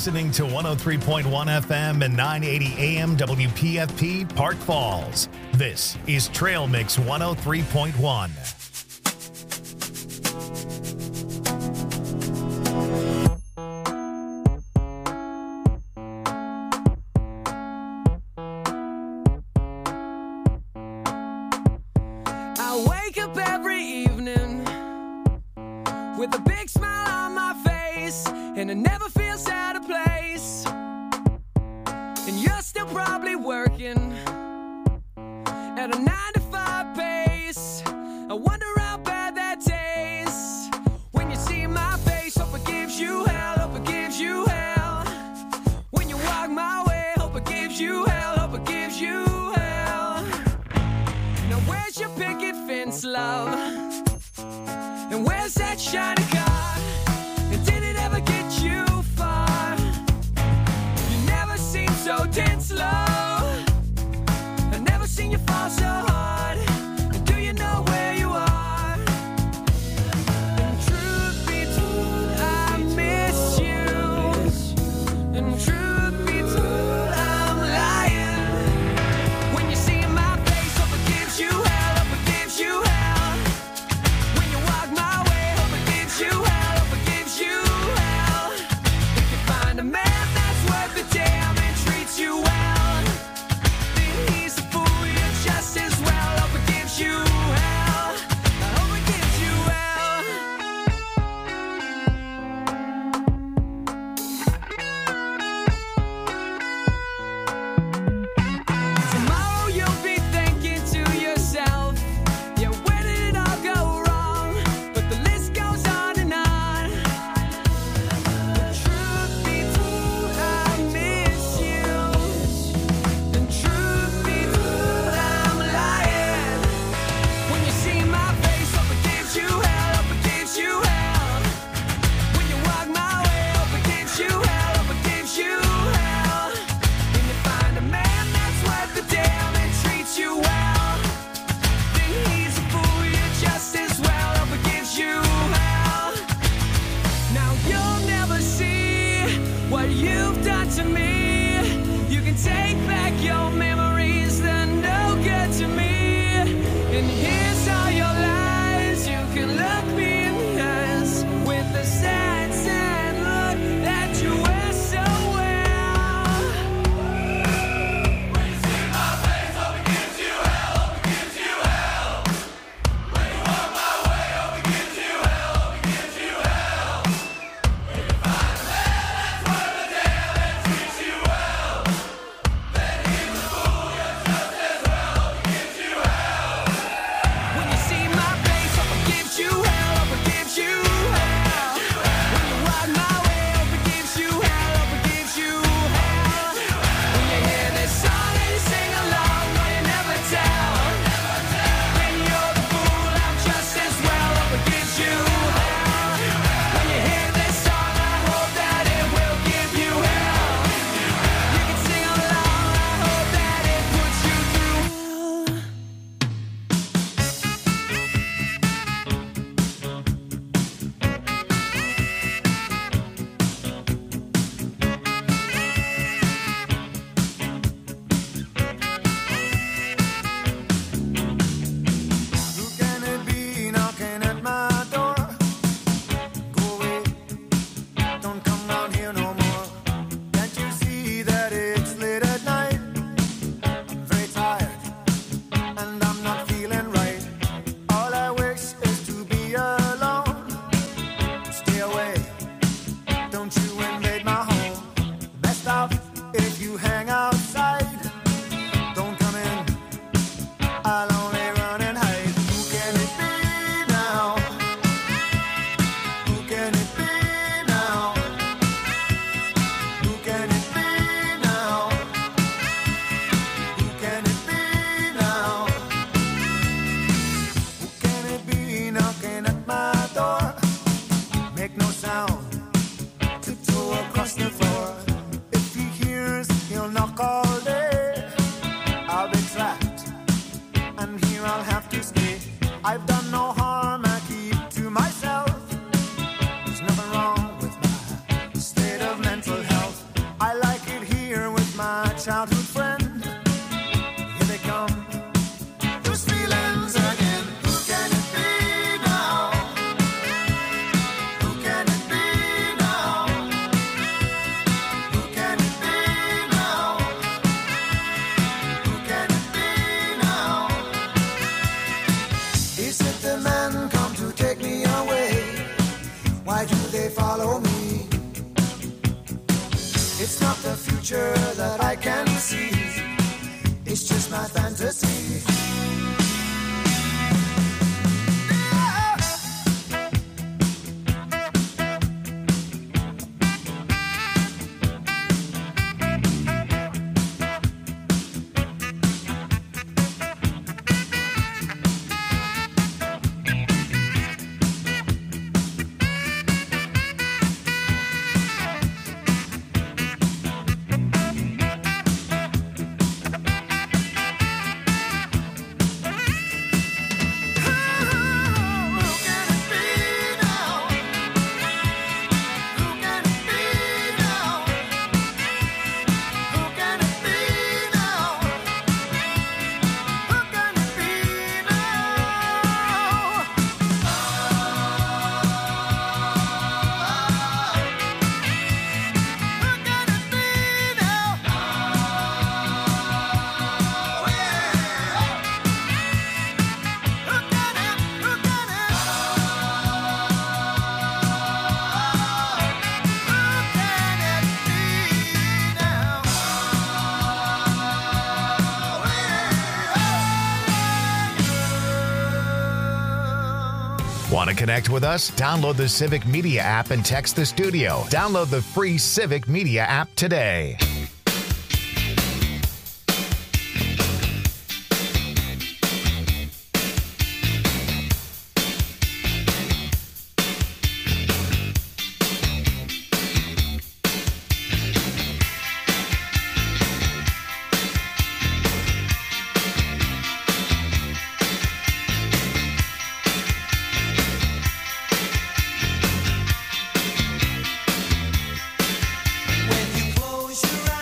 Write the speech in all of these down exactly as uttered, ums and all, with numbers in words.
listening to one oh three point one F M and nine eighty A M W P F P Park Falls. This is Trail Mix one oh three point one. I wake up every evening with a big smile on my face, and it never feels out of place. And you're still probably working at a nine to five pace. I wonder how bad that tastes when you see my face. Hope it gives you hell, hope it gives you hell. When you walk my way, hope it gives you hell, hope it gives you hell. Now where's your picket fence, love? And where's that shiny car? And did it ever get you far? You never seem so tense, love. I've never seen you fall so hard. And do you know where you are? And truth be told, I miss you. And truth be told, I'm lying. When you see my face, hope it gives you hell, hope it gives you hell. When you walk my way, hope it gives you hell, hope it gives you hell. If you find a man that's worth the damn and treats you well, then he's a fool, you're just as well. Hope it gives you hell, I hope it gives you hell. Tomorrow you'll be thinking to yourself, yeah, where did it all go wrong? But the list goes on and on. The truth be told, I miss you. And truth be told, I'm lying. When you see my face, hope it gives you hell, hope it gives you hell. When you walk my way, hope it gives you hell, hope it gives you hell. When you find a man that's worth the damn and treats you well, then he's a fool, you're just as well. Hope it gives you hell. Now you'll never see what you've done to me. You can take back your memories, they're no good to me. And here's all your lies. You can look me in the eyes with the sad, sad look that you wear so well. When you see my face, hope it gives you hell, hope it gives you hell. When you walk my way, hope it gives you hell, hope it gives you hell. When you find a man that's worth the damn and treats you well, then he's a fool, you're just as well. Hope it gives you hell. When you see my face, hope it gives you hell, hope it gives you hell. When you walk my way, hope it gives you hell, hope it gives you hell. When you hear this song and you sing along, but you never tell, then you're the fool, I'm just as well. Hope it gives you hell. When you hear this song, I hope that it will give you hell. You can sing along, I hope that it puts you through hell. Who can it be knocking at my door? Go away, don't come round here no more. Can't you see that it's late at night? I'm very tired and I'm not feeling right. All I wish is to be alone. Stay away, don't you invade my home. Best off if you hang outside. Don't come in, I'll only run and hide. Who can it be now? Who can it be now? Who can it be now? Who can it be now? Who can it be knocking at my door? Make no sound, tiptoe across the floor. If he hears, he'll knock all childhood friend. Here they come, those feelings again. Who can it be now? Who can it be now? Who can it be now? Who can it be now? Is it the men come to take me away? Why do they follow me? It's not the future that I can see. It's just my fantasy. Want to connect with us? Download the Civic Media app and text the studio. Download the free Civic Media app today. When you close your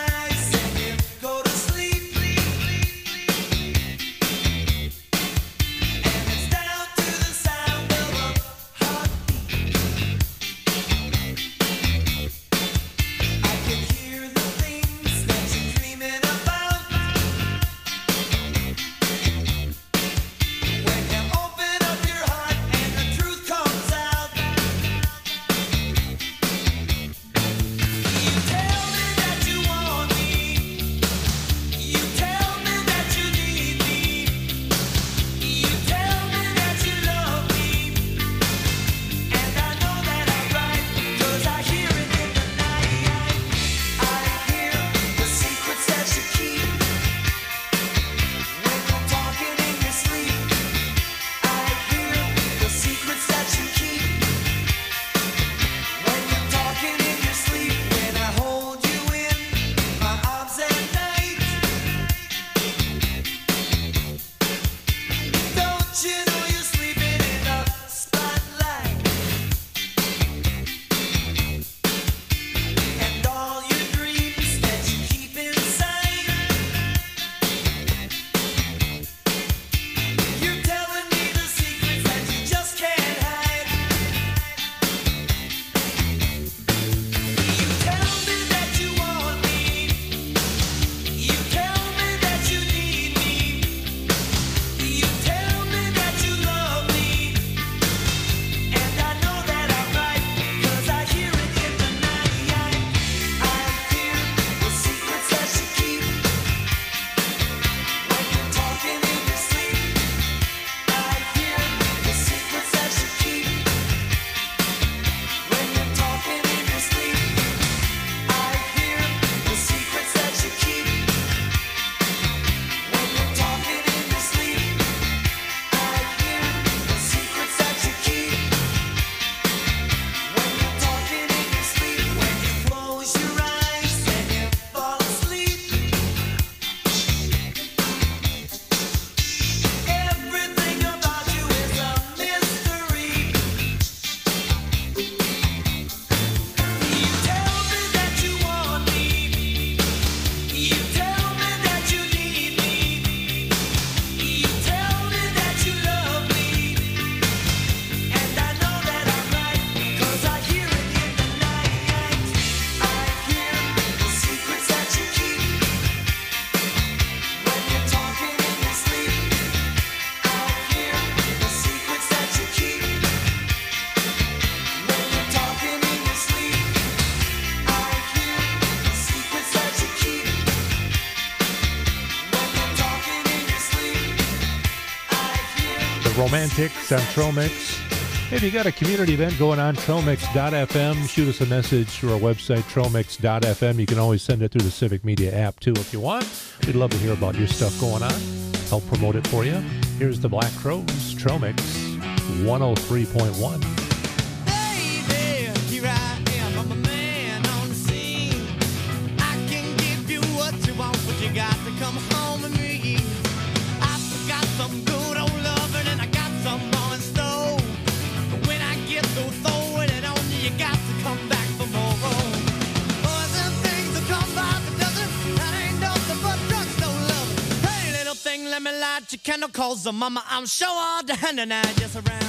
Romantics on Trail Mix. If you got a community event going on, trail mix dot f m, shoot us a message through our website, trail mix dot f m. You can always send it through the Civic Media app, too, if you want. We'd love to hear about your stuff going on. Help promote it for you. Here's the Black Crowes, Trail Mix one oh three point one. Baby, here I am, I'm a man on the scene. I can give you what you want, but you got to come home with me. I've got some good old loving and I got some more in store. But when I get through throwing it on you, you got to come back for more. Boys and things that come by the dozen, that ain't nothing but drugstore love. Hey, little thing, let me light your candle, cause the mama, I'm sure all the hand and I just around.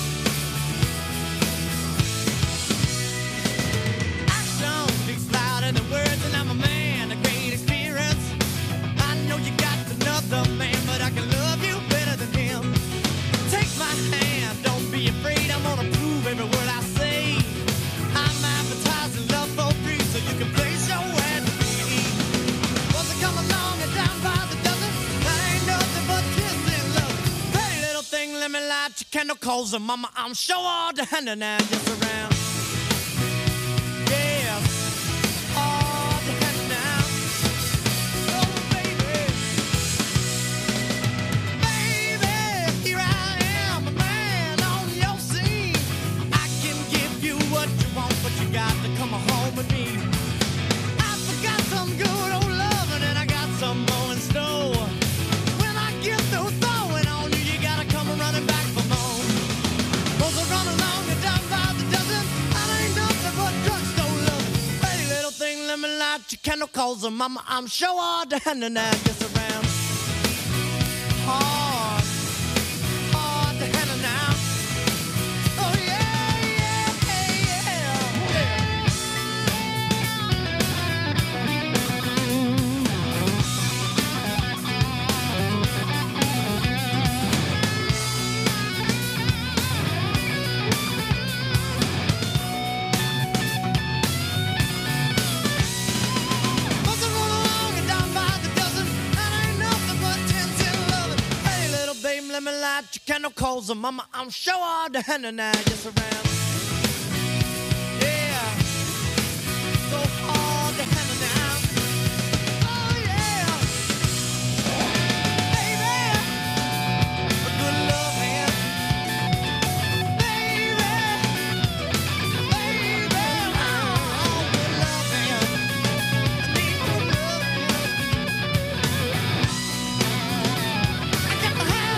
The words, and I'm a man, a great experience. I know you got another man, but I can love you better than him. Take my hand, don't be afraid, I'm gonna prove every word I say. I'm advertising love for free, so you can place your ad to me. Once I come along and down by the dozen, that ain't nothing but kiss and love. Hey, little thing, let me light your candle, cause the mama, I'm sure all the hand and I just around. Candle calls her mama, I'm sure all the hand and I just around. Hard, hard to handle now. Oh yeah, yeah, let me light your candle, cause her mama, I'm sure all the hand and I just around. Yeah, so hard to handle now. Oh yeah, baby, a good love hand. Baby, baby, oh, good love hand. I need good love hand. I got the hand.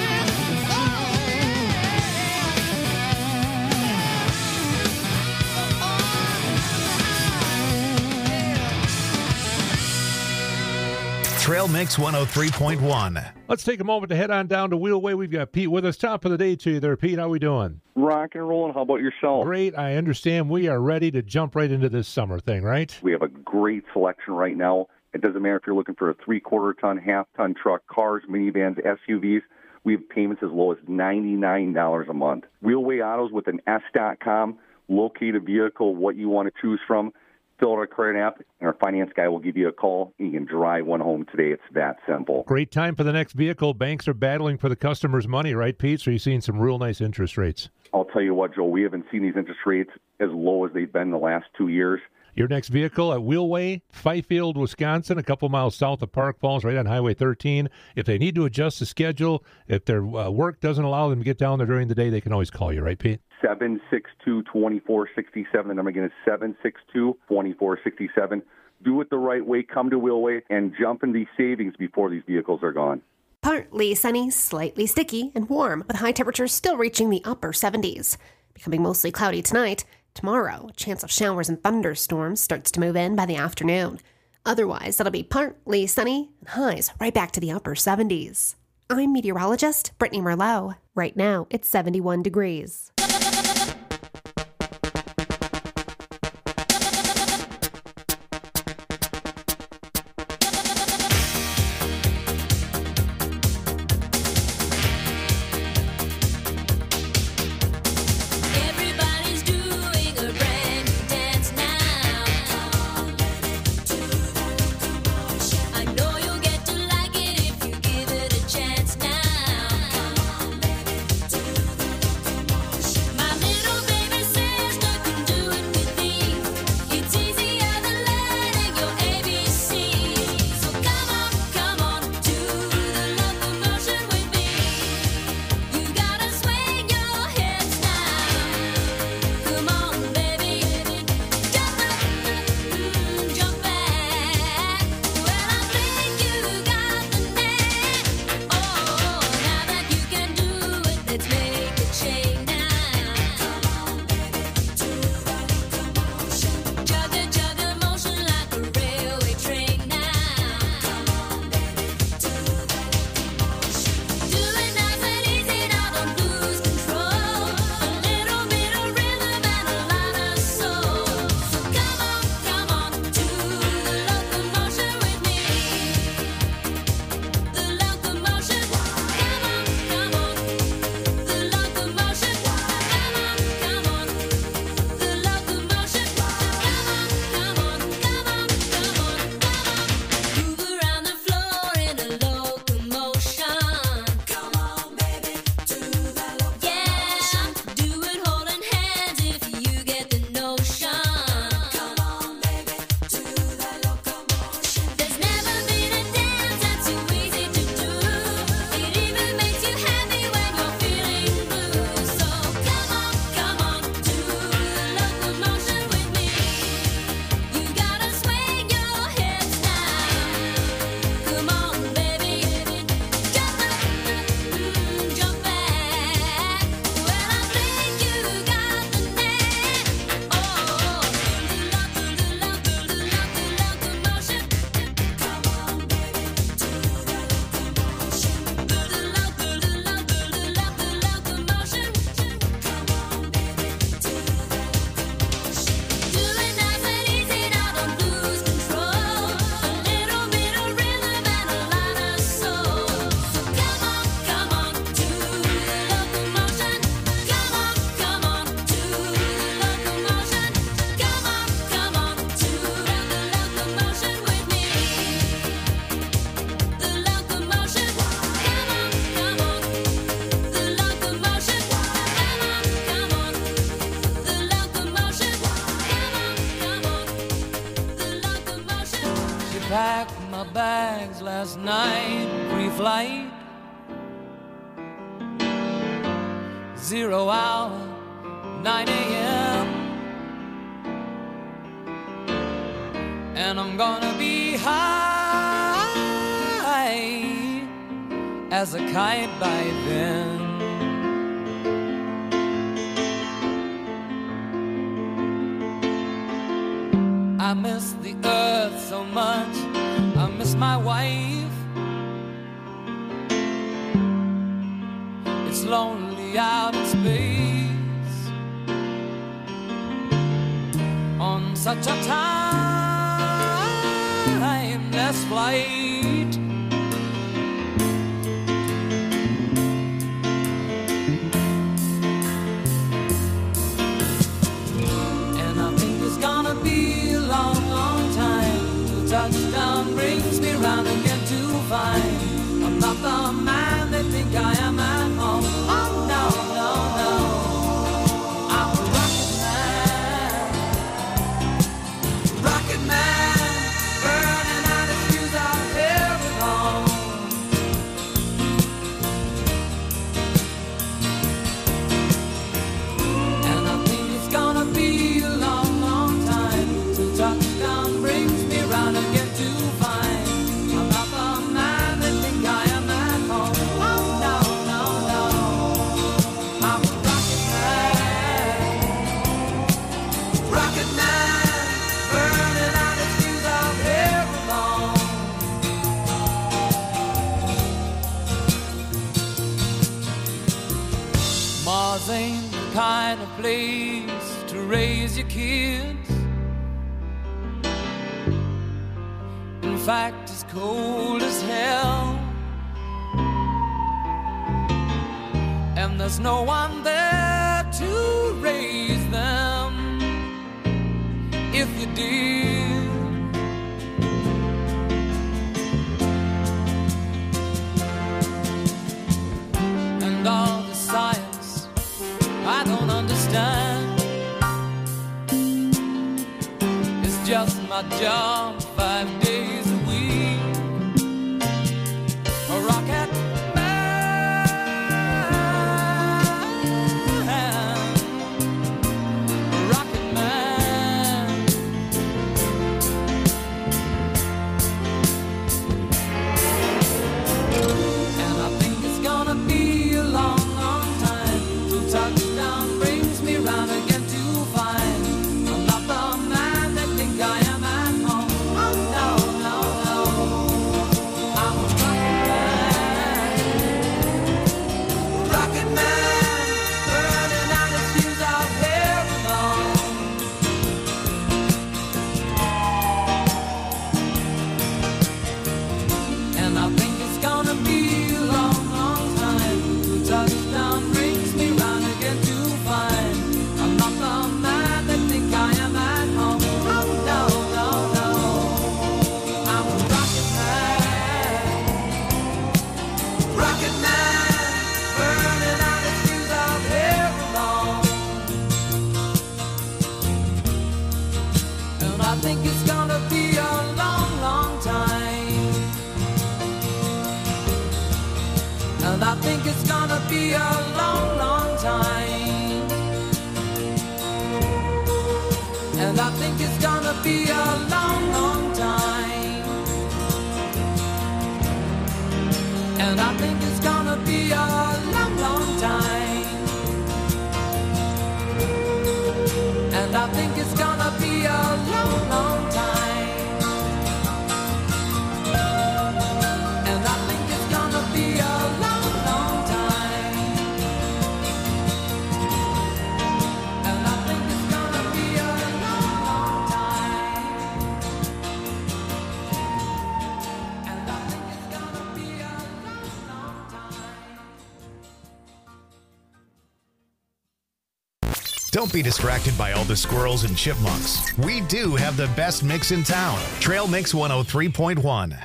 Trail Mix one oh three point one. Let's take a moment to head on down to Wheelway. We've got Pete with us. Top of the day to you there, Pete. How we doing? Rock and rolling. How about yourself? Great. I understand we are ready to jump right into this summer thing, right? We have a great selection right now. It doesn't matter if you're looking for a three-quarter ton, half-ton truck, cars, minivans, S U Vs. We have payments as low as ninety-nine dollars a month. Wheelway Autos with an S dot com. Locate a vehicle, what you want to choose from. Fill out our credit app, and our finance guy will give you a call, and you can drive one home today. It's that simple. Great time for the next vehicle. Banks are battling for the customer's money, right, Pete? So you're seeing some real nice interest rates. I'll tell you what, Joe, we haven't seen these interest rates as low as they've been the last two years. Your next vehicle at Wheelway, Fifield, Wisconsin, a couple miles south of Park Falls, right on Highway thirteen. If they need to adjust the schedule, if their uh, work doesn't allow them to get down there during the day, they can always call you, right, Pete? seven six two, two four six seven. The number again is seven six two, two four six seven. Do it the right way. Come to Wheelway and jump in these savings before these vehicles are gone. Partly sunny, slightly sticky, and warm, with high temperatures still reaching the upper seventies. Becoming mostly cloudy tonight. Tomorrow, a chance of showers and thunderstorms starts to move in by the afternoon. Otherwise, it'll be partly sunny and highs right back to the upper seventies. I'm meteorologist Brittany Merlot. Right now, it's seventy-one degrees. Chance now. bags last night, pre-flight. Zero hour, nine a.m. And I'm gonna be high as a kite by then. I miss the earth so much, I miss my wife. It's lonely out in space on such a timeless flight. And I think it's gonna be a long, long time till touchdown brings me round again to find I'm not the man they think I am at home. Oh no, no, no, I'm a rocket man, rocket man, burning out his fuse out here at home. And I think it's gonna be a long, long time till touchdown brings me round again to find I'm not the man they think I am at home. Oh no, no, no, I'm a rocket man, rocket man, burning out his fuse out here alone. Mars ain't the kind of place to raise your kids. In fact, it's cold as hell, and there's no one there to raise them if you did. And all the science I don't understand, it's just my job five days a week. A rocket man, a rocket man. And I think it's gonna be a long, long time till touchdown brings me round again to find I'm not the man they think I am at home. Oh no, no, no, I'm a rocket man, rocket man, burning out his fuse out here alone. And I think it's gonna be a long, long time till touchdown brings me round again to find I'm not the man they think I am at home. Oh no, no, no, I'm a rocket man, rocket man, burning out his fuse out here alone. And I think it's gonna be a long, long time. And I think it's gonna be a long, long time. And I think it's gonna be a long, long time. And I think it's gonna be a long, long time. And I think it's gonna be a long, long time. And I think it's gonna be a long, long time. And I think it's gonna be a long, long time. And I think it's gonna be a long, long time. Don't be distracted by all the squirrels and chipmunks. We do have the best mix in town. Trail Mix one oh three point one.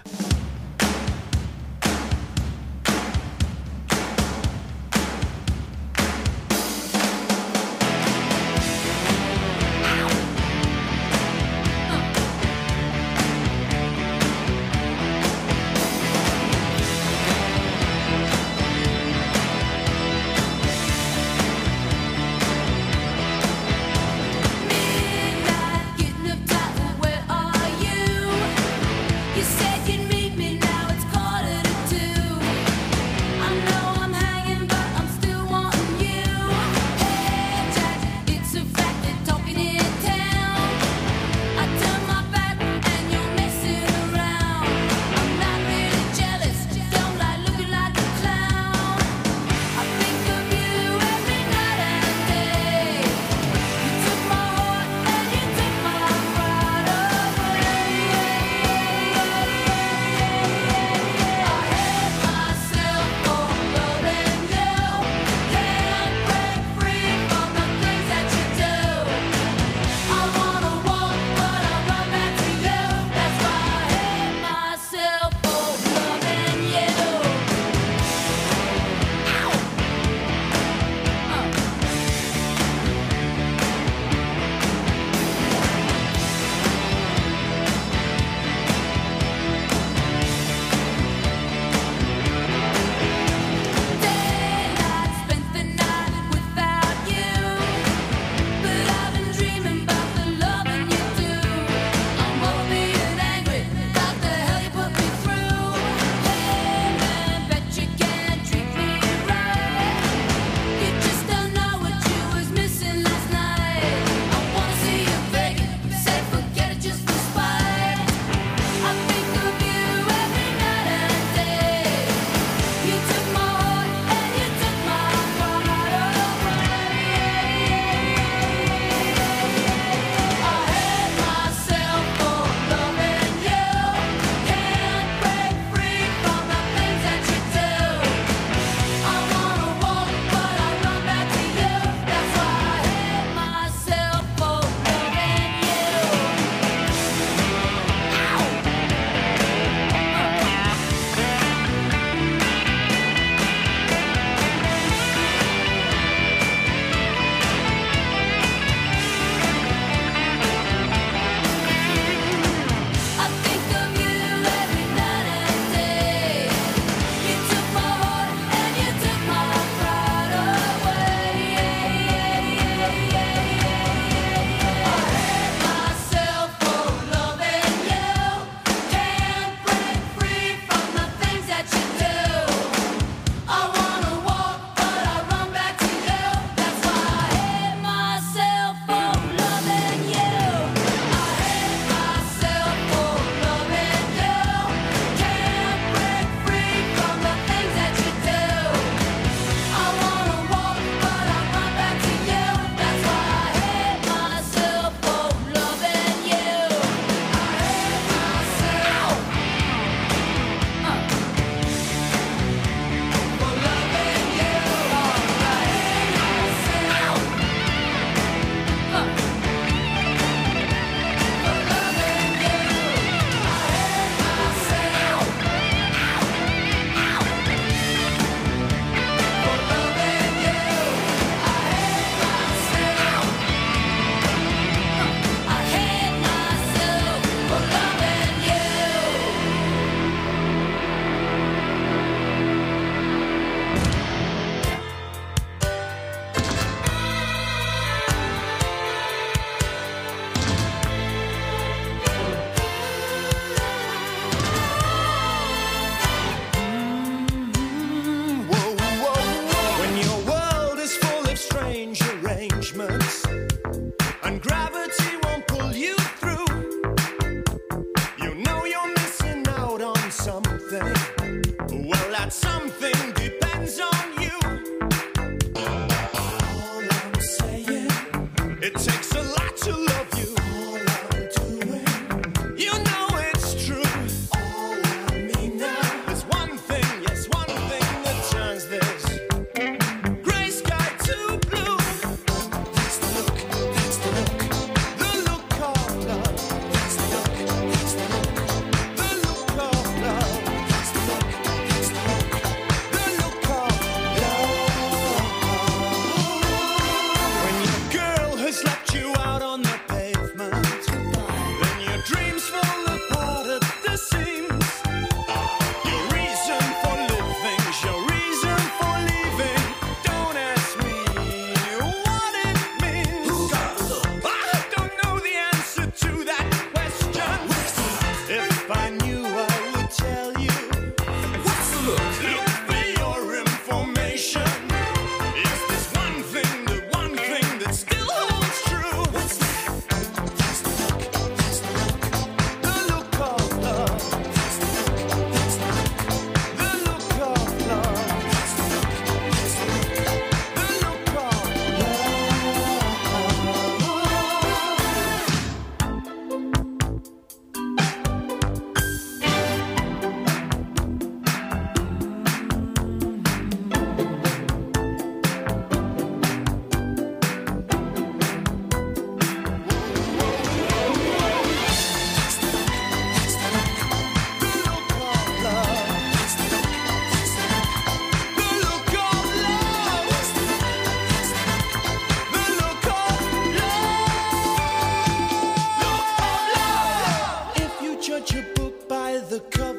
That's the look.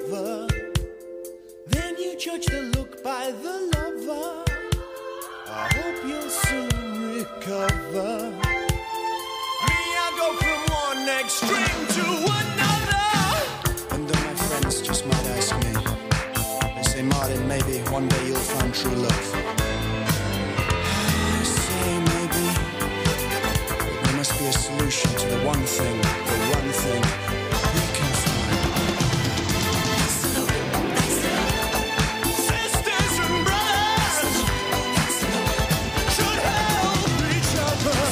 lover. Then you judge the look by the lover. I hope you'll soon recover. Me, I go from one extreme to another. And then my friends just might ask me. They say, Martin, maybe one day you'll find true love. I say maybe, but there must be a solution to the one thing, the one thing we can find. Sisters and brothers should help each other.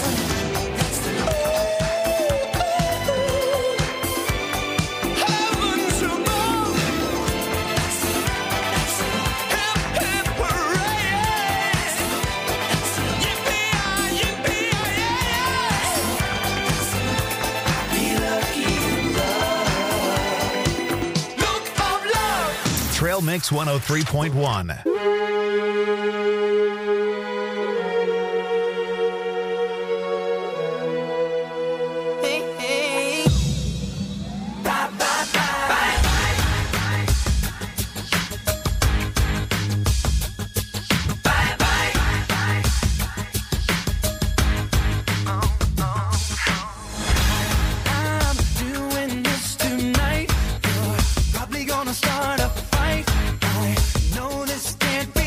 Heavens above, hip hip hooray! Yippee-yi, yippee-yi, be lucky in love. Look of love. Trail Mix one oh three point one. Hey, hey. Bye, bye, bye. Bye, bye. I'm doing this tonight. You're probably gonna start a fight. I know this can't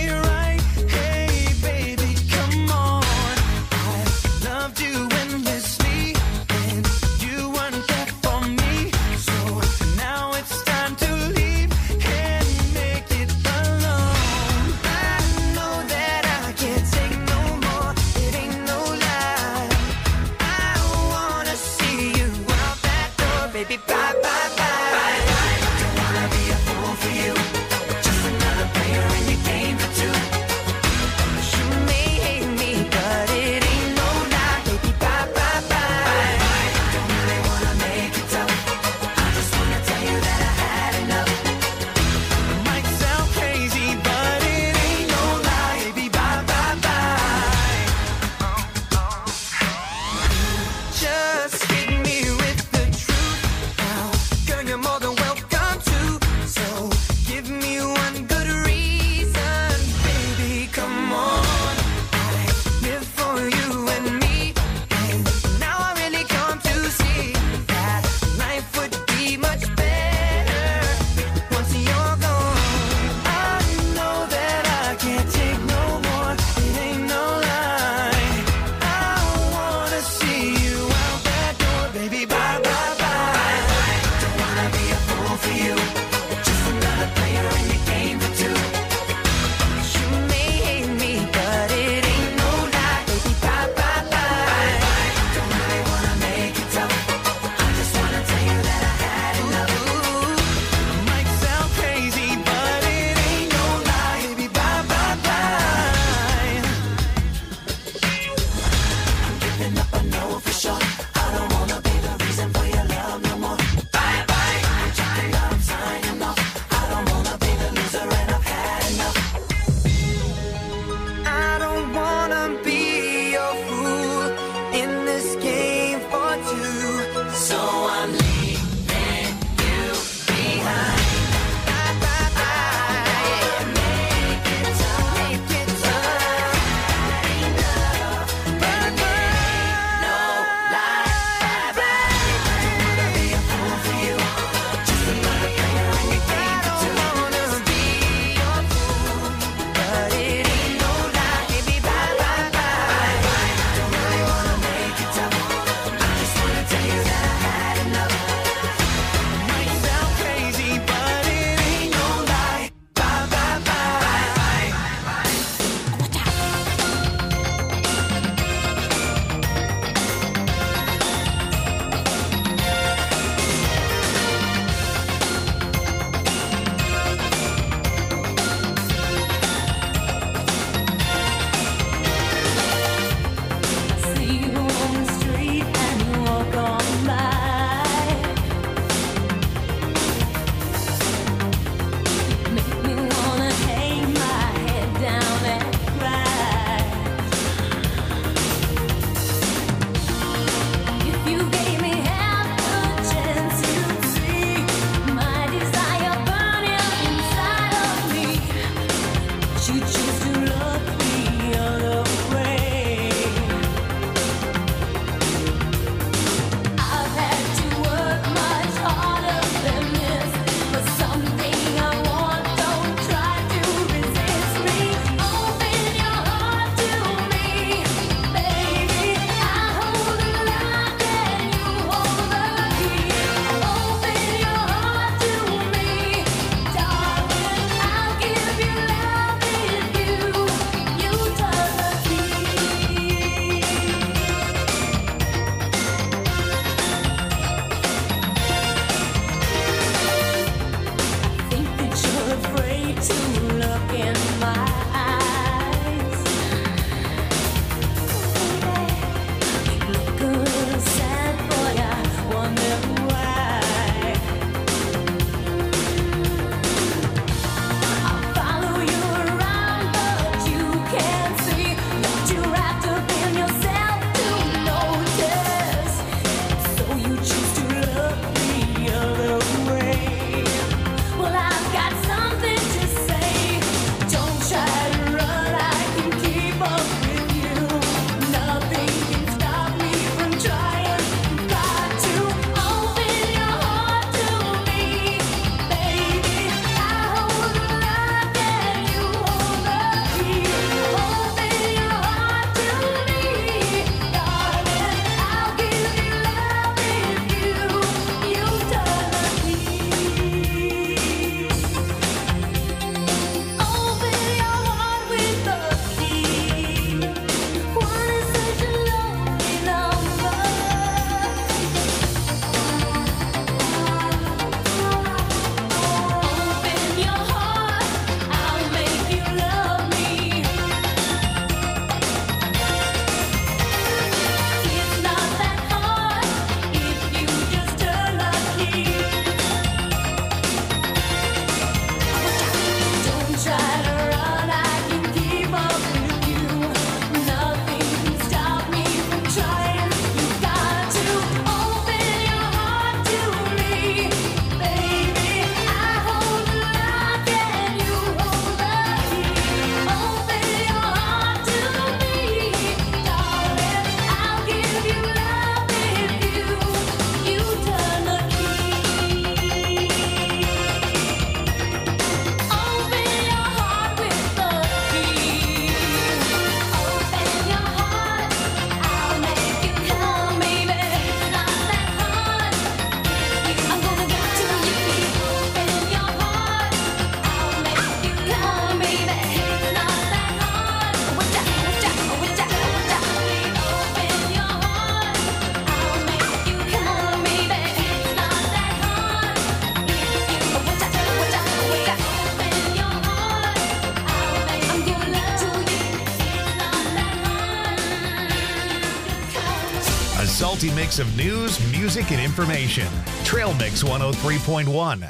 multi-mix of news, music, and information. Trail Mix one oh three point one.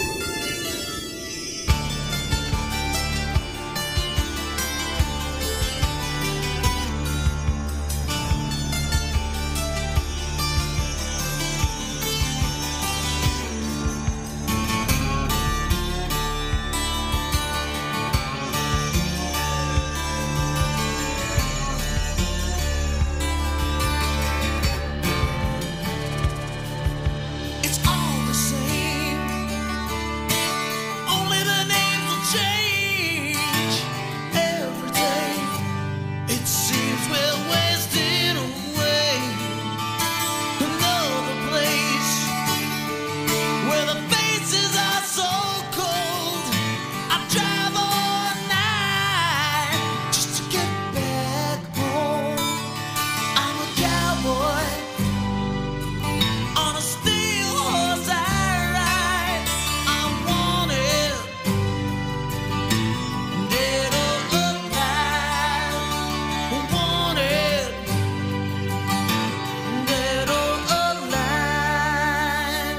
It's all the same. Only the names will change every day. It seems we're wasting away. Another place where the faces are so cold. I drive all night just to get back home. I'm a cowboy on a steel horse I ride. I'm wanted, dead or alive. Wanted, dead or alive.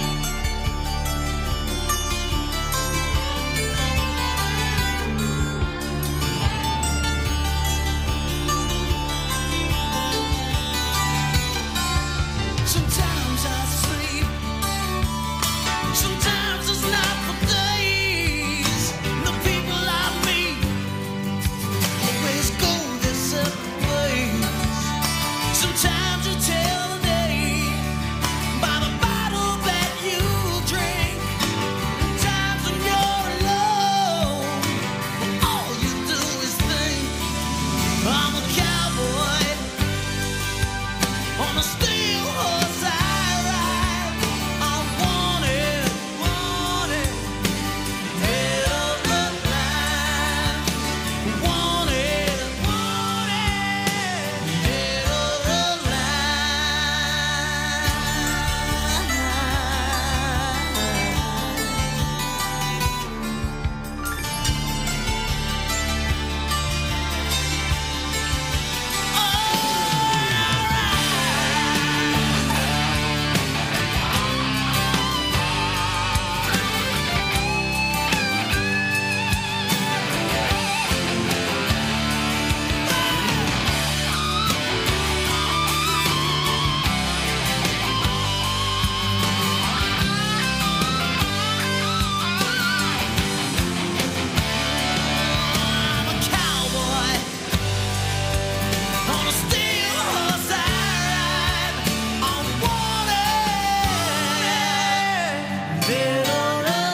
Sometimes I sleep, sometimes it's not for days. The people I meet always go their separate ways. Sometimes you tell the day by the bottle that you drink. Times when you're alone, all you do is think. I'm a cowboy on a steel horse I ride. I'm wanted, wanted, dead or alive. Wanted, wanted, dead or I'm a cowboy on a steel horse I ride. I'm wanted, dead or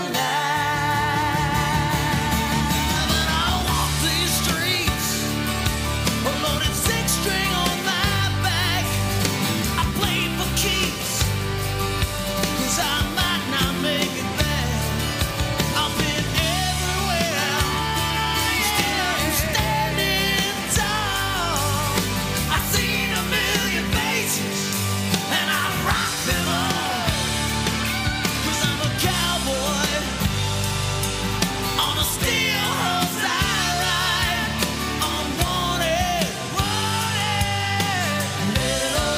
alive. And I walk these streets, a loaded six string on my back. I play for keeps, 'cause I might not make it back. I've been everywhere, still I'm standing tall. I've seen a million faces, and I rock them all. 'Cause I'm a cowboy on a steel horse I ride. I'm wanted, wanted, dead or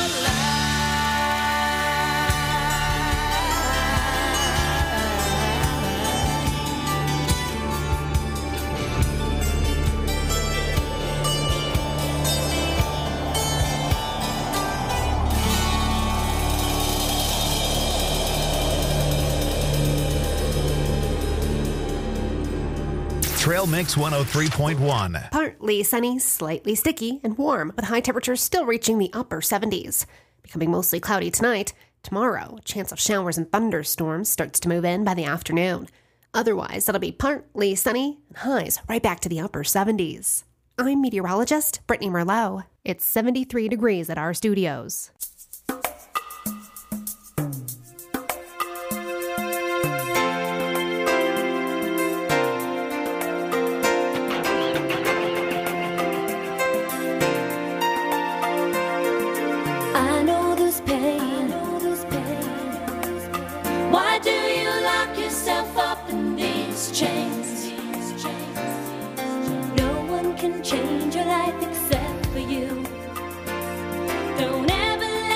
Trail Mix one oh three point one. Partly sunny, slightly sticky, and warm, with high temperatures still reaching the upper seventies. Becoming mostly cloudy tonight. Tomorrow, chance of showers and thunderstorms starts to move in by the afternoon. Otherwise, it'll be partly sunny and highs right back to the upper seventies. I'm meteorologist Brittany Merlot. It's seventy-three degrees at our studios. I know this pain. Why do you lock yourself up in these chains? No one can change your life except for you. Don't ever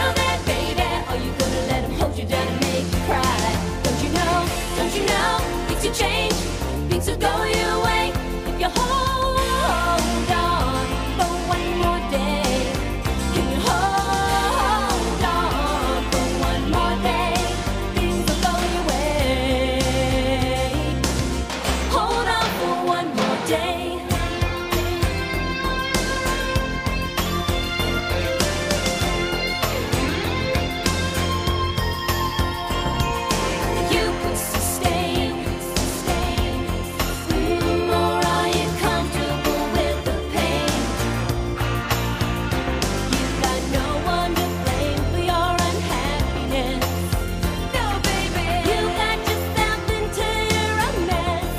Until then, baby, are you gonna let him hold you down and make you cry? Don't you know, don't you know, things will change, things will go your way if you hold on for one more day. Can you hold on for one more day? Things will go your way. Hold on for one more day. You could sustain, sustain, mm, or are you comfortable with the pain? You got no one to blame for your unhappiness. No, baby, you got yourself into a mess.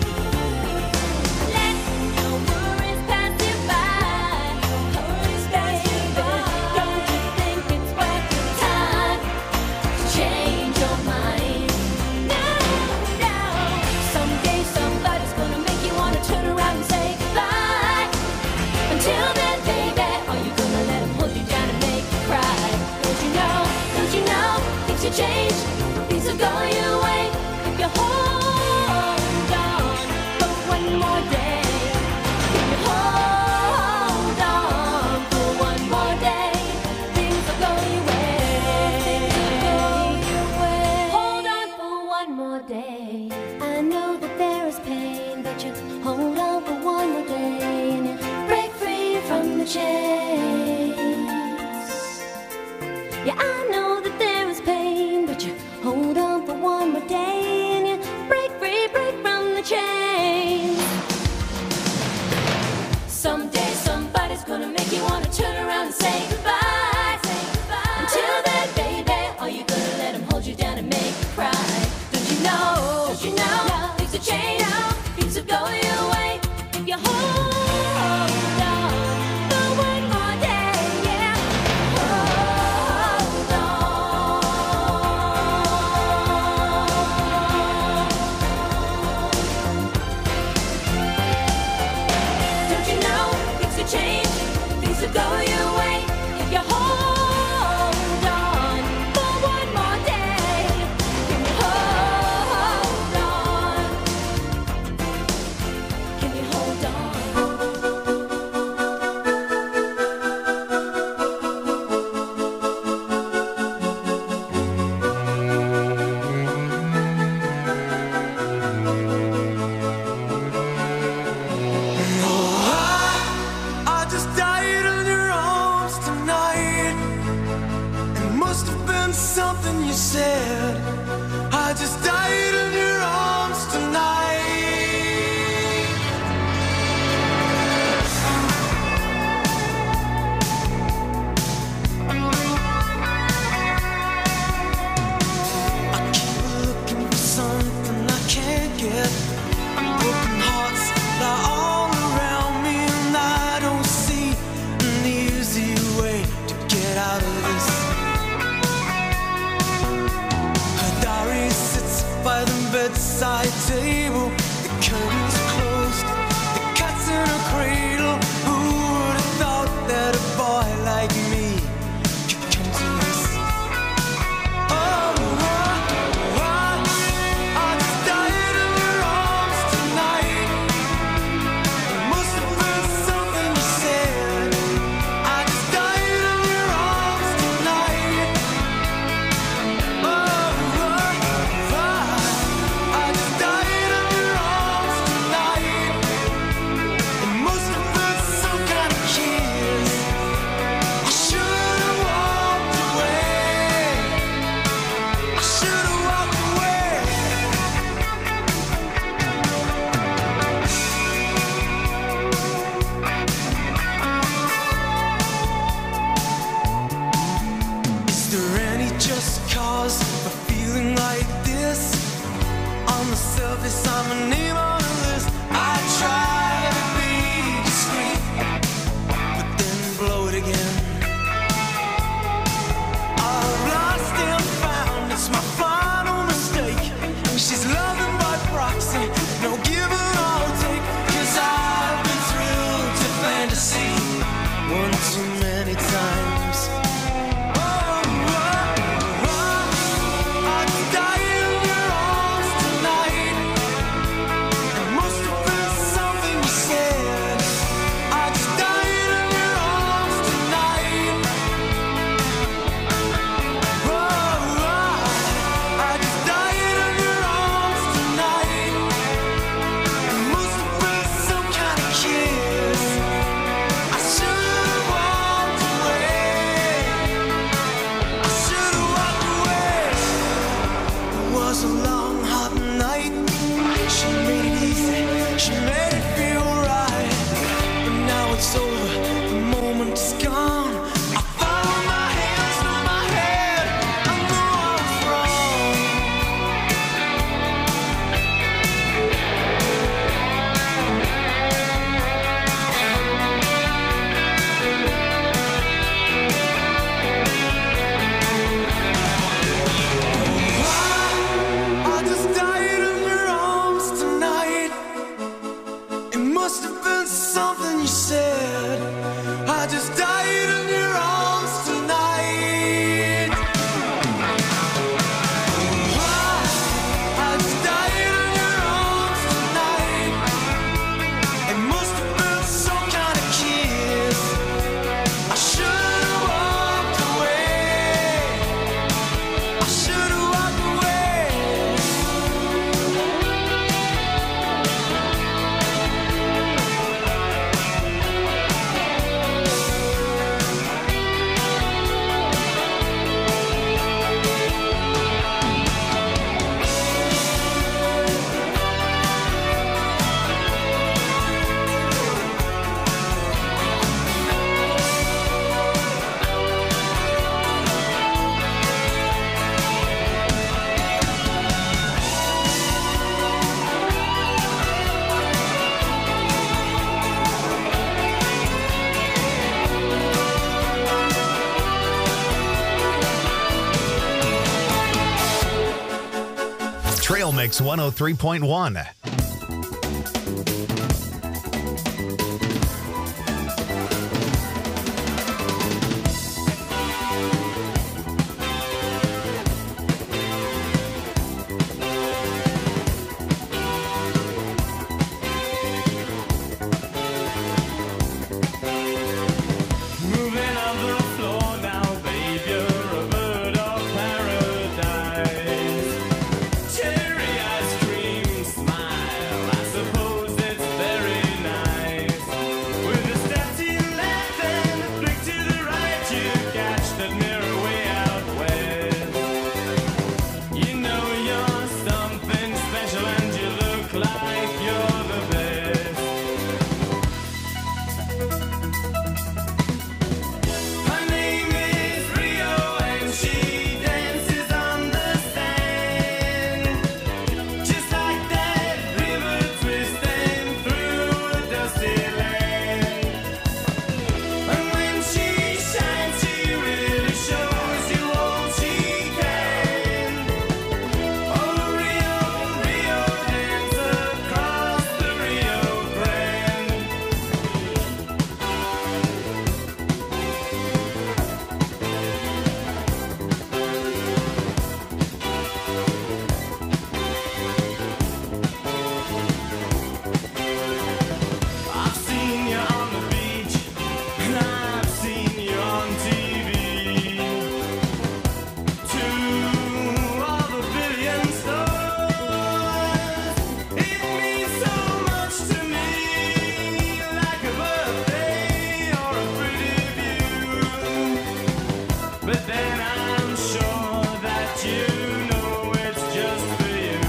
Let your worries pass you by. Worries pass you by. Don't you think it's worth your time to change your mind? No, no. Someday somebody's gonna make you wanna turn around and say goodbye. Until then, baby, are you gonna let him hold you down and make you cry? Don't you know, don't you know, things will change, things will go your way if you hold on for one more day. If you hold on for one more day, things will go your way. Hold on for one more day. I know that there is pain, but you hold on for one more day and you break free from the chains. Yeah, I know that there is pain, but you hold on for one more day and you break free, break from the chains. Someday somebody's gonna make you wanna turn around and say goodbye. Say goodbye. Until then, baby, are you gonna let him hold you down and make you cry? Don't you know? Don't you know? Things will change. Things will go your way if you hold on for one more day. Yeah, hold on. Don't you know? Things will change. Things will go your way if you hold on for one more day. Can you hold on? Can you hold on? I just died in your arms tonight. It must have been something you said. I just died in your arms tonight. I keep looking for something I can't get. Broken hearts lie all around me, and I don't see an easy way to get out of this. Her diary sits by the bedside table. The curtains are closed, the cat's in a cradle. Who would have thought that a boy like me could come to this? Oh, I, I just died in your arms tonight. It must have been something you said. I just died in your arms tonight. Oh, I, I just died in your arms tonight. It must have been some kind of kiss. I should have walked away. I should have walked away. Is there any just cause for feeling like this? On the surface, I'm a name on a list. I try to be discreet, but then blow it again. I've lost and found, it's my final mistake. She's loving by proxy, no give and I'll take. 'Cause I've been thrilled to fantasy one too many times. Oh, Trail Mix one oh three point one. Moving on the floor now, babe, you're a bird of paradise. Cherry ice cream smile, I suppose it's very nice. With a step to your left and a flick to the right, you catch that mirror way out west. You know you're something special and you look like you're the best. Her name is Rio and she dances on the sand, just like that river twisting through a dusty land. And when she shines, she really shows you all she can. Oh, Rio, Rio, dance across the Rio Grande. I've seen you on the beach, and I've seen you on T V. To all the billion stars, it means so much to me, like a birthday or a pretty view. But then I'm sure that you know it's just for you.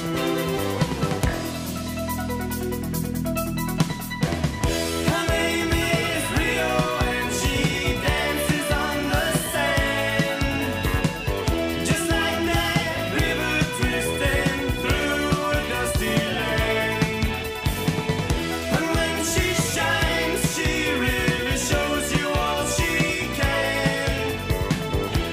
Her name is Rio and she dances on the sand, just like that river twisting through a dusty land. And when she shines, she really shows you all she can.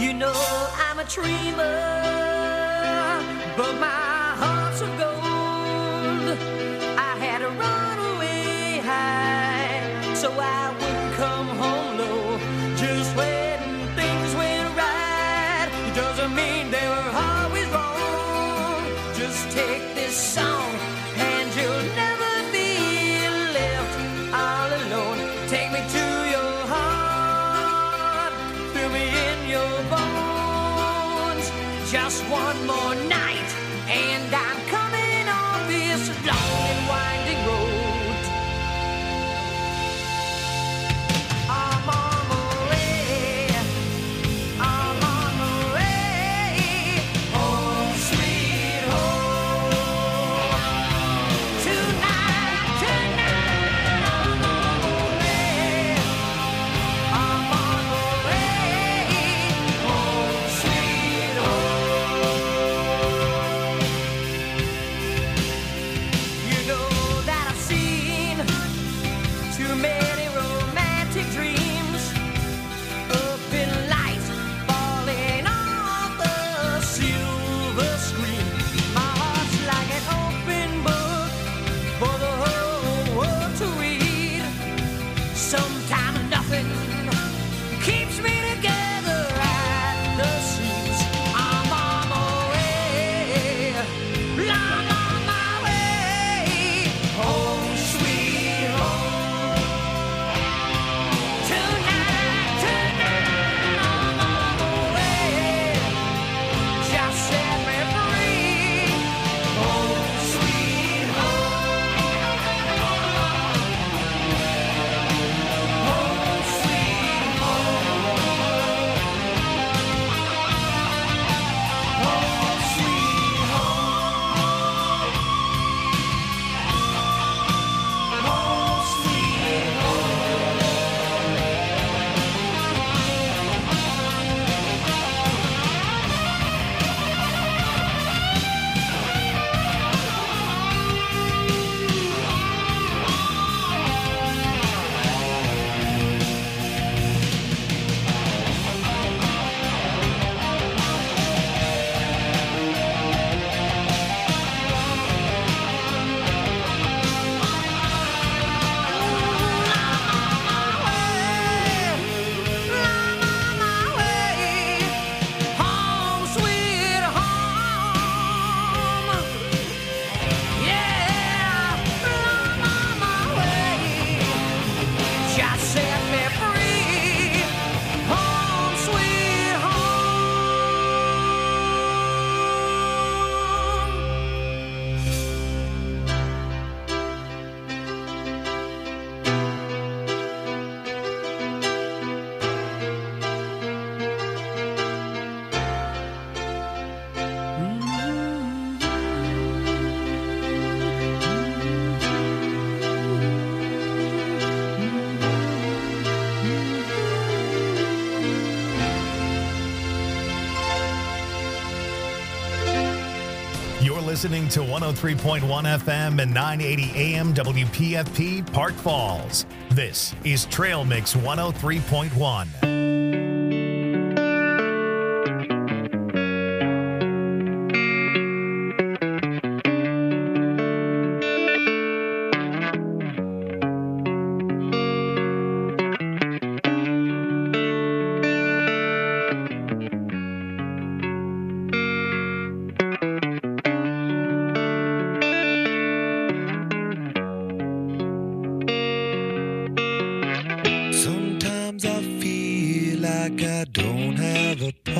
You know I'm a dreamer, but my heart's of gold. I had to run away high, so I wouldn't come home low. Just when things went right, it doesn't mean they were always wrong. Just take this song, and you'll never be left all alone. Take me to your heart, fill me in your bones. Just one more night, and I'm coming off this long and winding road. I'm on my way, I'm on my way, home sweet home. Tonight, tonight, I'm on my way, I'm on my way, home sweet home. You know that I've seen too many romantic dreams up in lights falling off the silver screen. My heart's like an open book for the whole world to read. Sometimes nothing keeps me together at the seams. I'm on my way, I'm on my way, home sweet home. Tonight, tonight, I'm on my way. Just set me free, home sweet home. Home sweet home. Home sweet home. Home sweet home. You're listening to one oh three point one F M and nine eighty A M W P F P Park Falls. This is Trail Mix one oh three point one. Sometimes I feel like I don't have a